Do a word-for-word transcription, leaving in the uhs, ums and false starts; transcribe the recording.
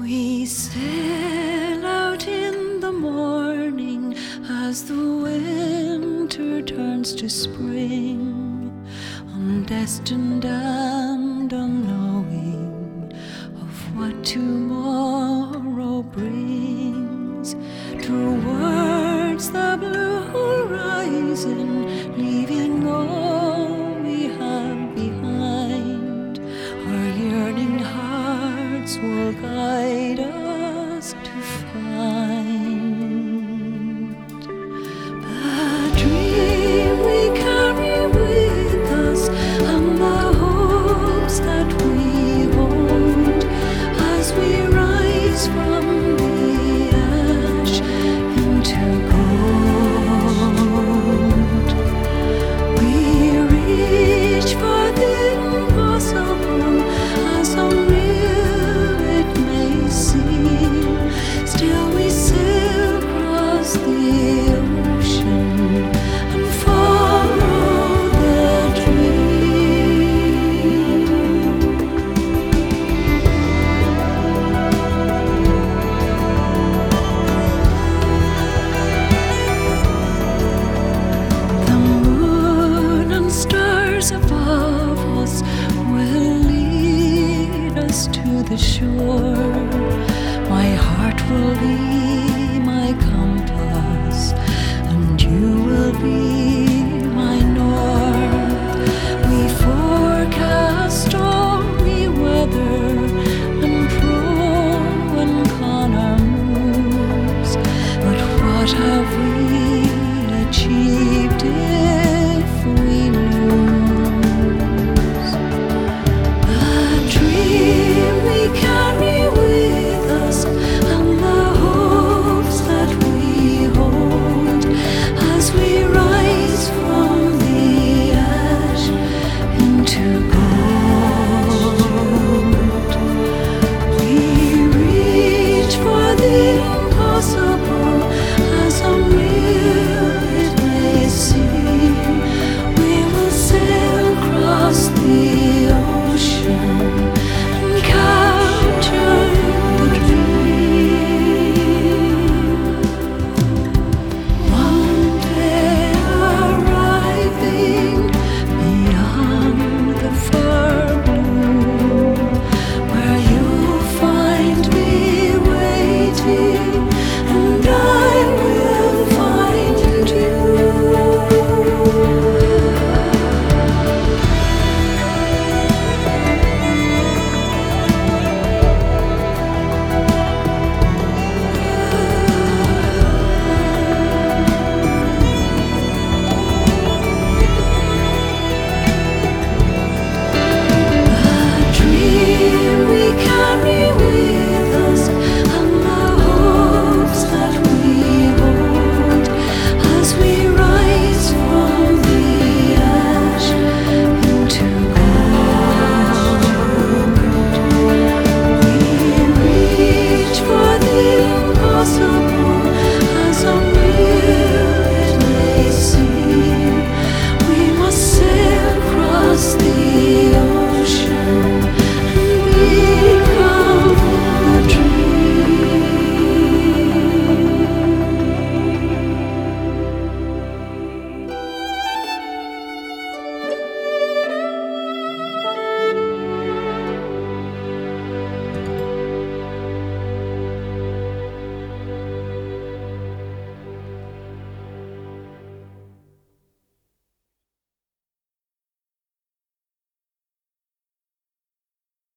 We sail out in the morning as the winter turns to spring, undestined and unknowing of what tomorrow brings. Towards the blue horizon, leaving all we have behind, our yearning hearts will guide us to find the dream we carry with us and the hopes that we hold as we rise from the ash into gold. We reach for the impossible, as unreal it may seem. Still we sail across the ocean and follow the dream. The moon and stars above us will lead us to the shore. My heart will be my compass, and you will be